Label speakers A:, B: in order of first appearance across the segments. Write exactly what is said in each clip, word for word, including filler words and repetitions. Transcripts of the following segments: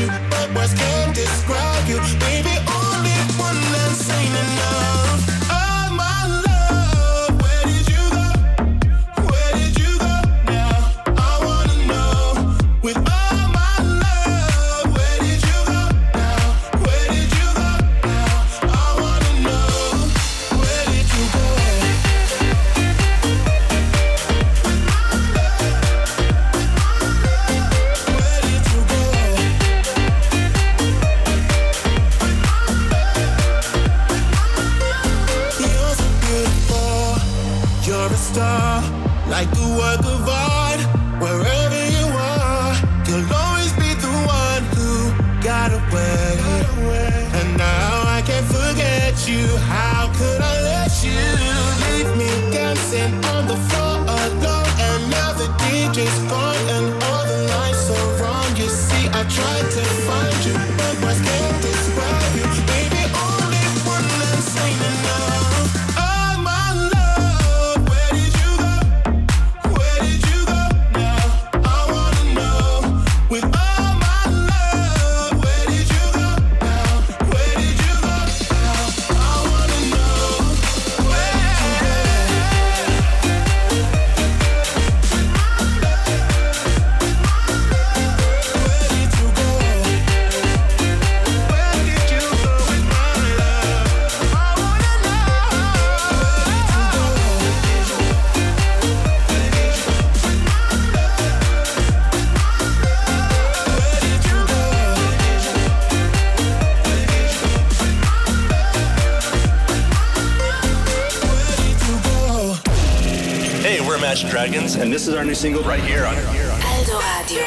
A: but words can't describe you. Baby, only one that's ain't enough. Oh my love, where did you go? Where did you go now? I wanna know. With all my love, where did you go now? Where did you go now? I wanna know. Where did you go? Star, like the work of art, wherever you are, you'll always be the one who got away. And now I can't forget you. How could I let you leave me dancing on the floor alone? And now the D J's gone and all the lights are wrong. You see, I tried to find you, but words can't describe you. Baby, only one that's ain't enough.
B: Dragons, and this is our new single right here on
C: Aldo Radio.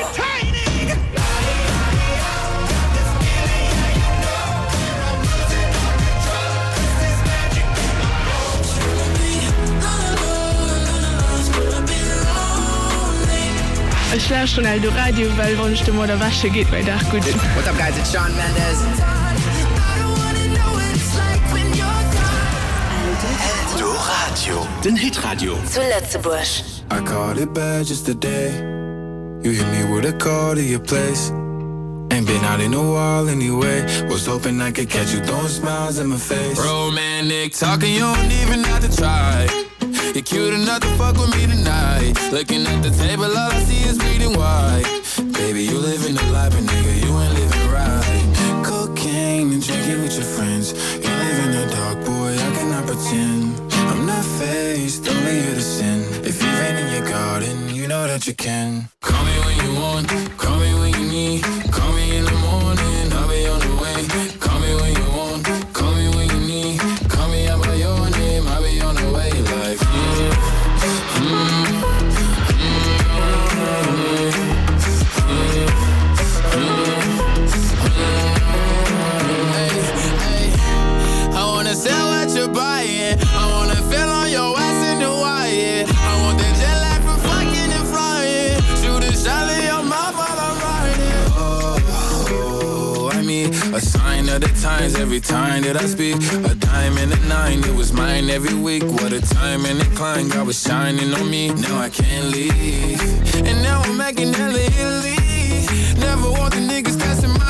D: Ich lerne schon Aldo Radio, weil wenn ich dem oder Wasche geht, weil da gut.
E: What's up, guys? It's Shawn Mendes.
B: Aldo Radio, den Hitradio.
C: Zu Lützeburg.
F: I caught it bad just today. You hit me with a call to your place. Ain't been out in a while anyway. Was hoping I could catch you throwing smiles in my face.
G: Romantic talking, you don't even have to try. You're cute enough to fuck with me tonight. Looking at the table, all I see is bleeding white. Baby, you living the life, but nigga, you ain't living right. Cocaine and drinking with your friends. You live in the dark, boy, I cannot pretend. I'm not faced, only here to sin. If you've been in your garden, you know that you can. Call me when you want, call me when you need. Call me in the morning, I'll be on the way. Call me when you want, call me when you need. Call me out by your name, I'll be on the way. Like, yeah, mm, mm, hey, hey. I wanna sell what you're buying. I wanna feel on your ass in Hawaii. I want that jet lag from fucking and flying. Shoot a shot in your mouth while I'm riding. Oh, I mean, a sign of the times every time that I speak. A dime and a nine, it was mine every week. What a time and a climb, God was shining on me. Now I can't leave, and now I'm making hella Italy. Never want the niggas passing my